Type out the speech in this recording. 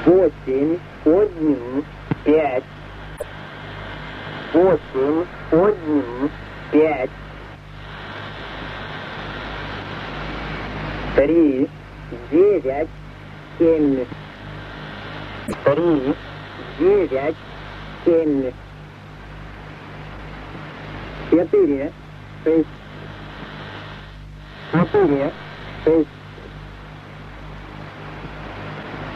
8, 1, 5. 8, 1, 5. 3, 9, 7. 3, 9, 7. 4, 6. 4, 6.